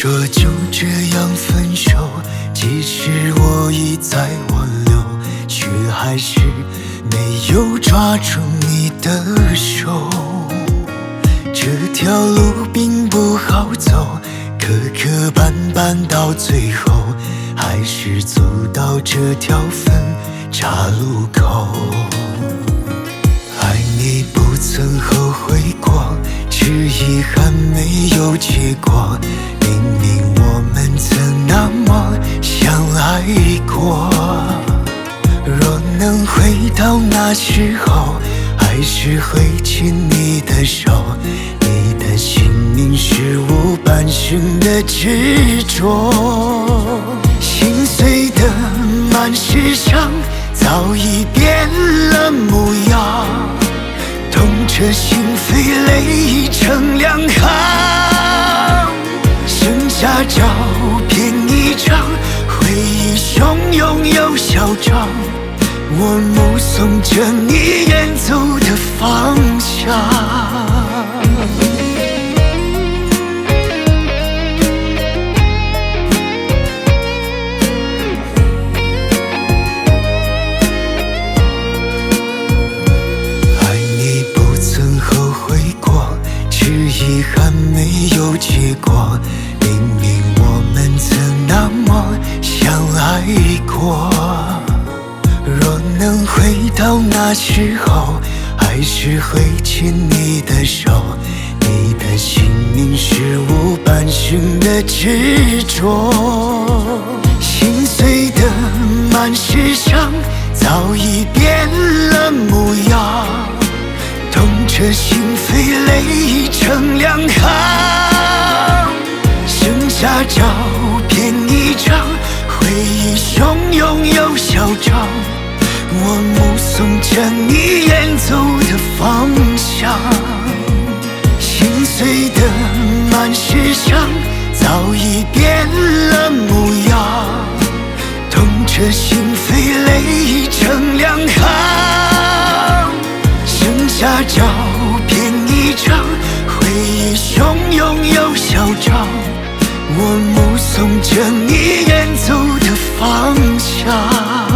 说就这样分手，即使我一再挽留，却还是没有抓住你的手。这条路并不好走，磕磕绊绊到最后，还是走到这条分岔路口。爱你不曾后悔过，只遗憾没有结果。明明我们曾那么相爱过，若能回到那时候，还是会牵你的手。你的心灵是我半生的执着，心碎的满是伤，早已变了模样，痛彻心扉，泪成两行。剩下照片一张，回忆汹涌又嚣张，我目送着你远走的方向。遗憾没有结果，明明我们曾那么相爱过。若能回到那时候，还是会牵你的手。你的心灵是我半生的执着，心碎的满是伤，早已变了模样，痛彻心扉，泪成两行。剩下照片一张，回忆汹涌又嚣张，我目送着你远走的方向。心碎的满是伤，早已变了模样，痛彻心扉，泪成两行。剩下照片一张，回忆汹涌又嚣张，我目送着你远走的方向。